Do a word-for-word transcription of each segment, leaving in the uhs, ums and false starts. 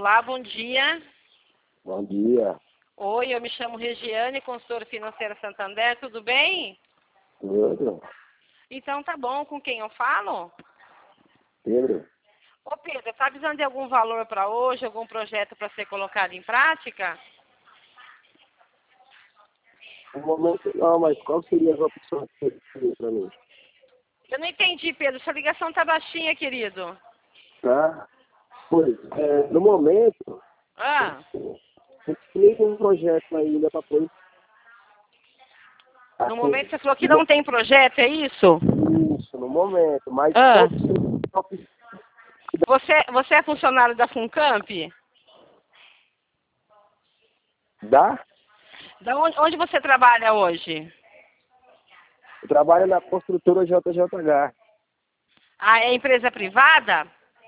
Olá, bom dia. Bom dia. Oi, eu me chamo Regiane, consultora financeira Santander, tudo bem? Tudo. Então tá bom, com quem eu falo? Pedro? Ô Pedro, tá precisando de algum valor para hoje, algum projeto para ser colocado em prática? No momento não, mas qual seria as opções que você teria para mim? Eu não entendi, Pedro, sua ligação tá baixinha, querido. Tá? Pois, é, no momento, Ah, eu explico um projeto ainda para pôr. no Assim, momento você falou que no- não tem projeto, é isso? isso, no momento, mas Ah, qual que seria a opção você, você é funcionário da Funcamp? da? Da onde, onde você trabalha hoje? Eu trabalho na construtora J J H. Ah, é empresa privada?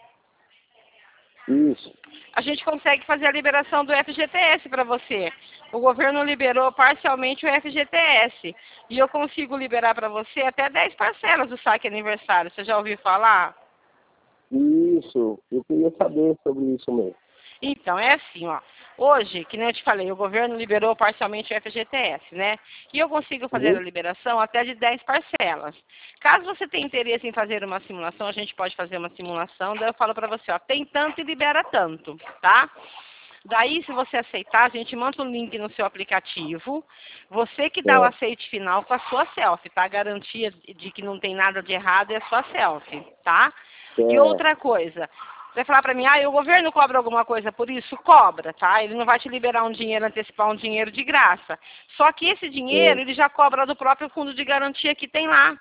Isso. A gente consegue fazer a liberação do F G T S para você. O governo liberou parcialmente o F G T S. E eu consigo liberar para você até dez parcelas do saque aniversário. Você já ouviu falar? Isso. Eu queria saber sobre isso mesmo. Então, é assim, ó. Hoje, que nem eu te falei, o governo liberou parcialmente o F G T S, né? E eu consigo fazer a Uhum. liberação até de dez parcelas. Caso você tenha interesse em fazer uma simulação, a gente pode fazer uma simulação, daí eu falo pra você, ó, tem tanto e libera tanto, tá? Daí, se você aceitar, a gente manda o link no seu aplicativo. Você que dá o É. aceite final com a sua selfie, tá? A garantia de que não tem nada de errado é a sua selfie, tá? E É. outra coisa, você vai falar pra mim, ah, e o governo cobra alguma coisa por isso? Cobra, tá? Ele não vai te liberar um dinheiro, antecipar um dinheiro de graça. Só que esse dinheiro, É. ele já cobra do próprio fundo de garantia que tem lá.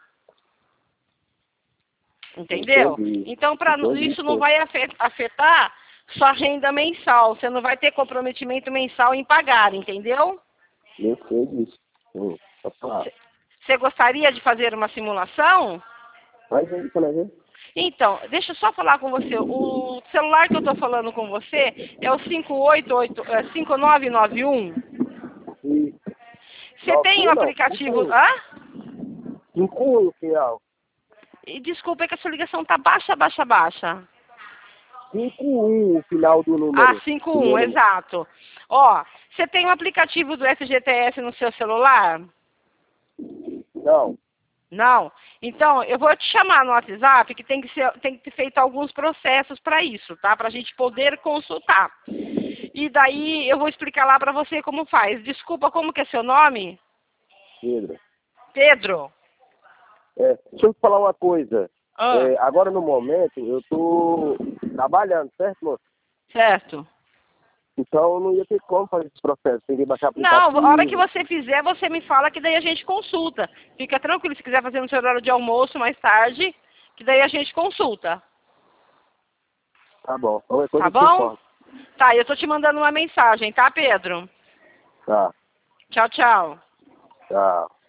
Entendeu? Entendi. Então, pra, Entendi, isso não sim. vai afe- afetar sua renda mensal. Você não vai ter comprometimento mensal em pagar, entendeu? Eu sei disso. Hum. Pode falar. Você gostaria de fazer uma simulação? Faz aí pra ver. Então, deixa eu só falar com você. O celular que eu estou falando com você é o cinco oito oito, é, cinco nove nove um. E Você tem o nove um não, aplicativo... cinco um. Hã? cinco um no final. E desculpa, é que a sua ligação tá baixa, baixa, baixa. cinco um o final do Ah, número. cinco Do um, meu número. exato. Ó, você tem o aplicativo do F G T S no seu celular? Não. Não? Então, eu vou te chamar no WhatsApp, que tem que ser, tem que ter feito alguns processos para isso, tá? Para a gente poder consultar. E daí eu vou explicar lá para você como faz. Desculpa, como que é seu nome? Pedro. Pedro. É, deixa eu te falar uma coisa. Ah, É, agora no momento eu tô trabalhando, certo, moço? certo. Então eu não ia ter como fazer esse processo. Tem que baixar Não, a hora que aplicativo. você fizer, você me fala que daí a gente consulta. Fica tranquilo, se quiser fazer no seu horário de almoço mais tarde, que daí a gente consulta. Tá bom. Qualquer coisa Tá eu te bom? informo. Tá, eu tô te mandando uma mensagem, tá, Pedro? Tá. Tchau, tchau. Tchau.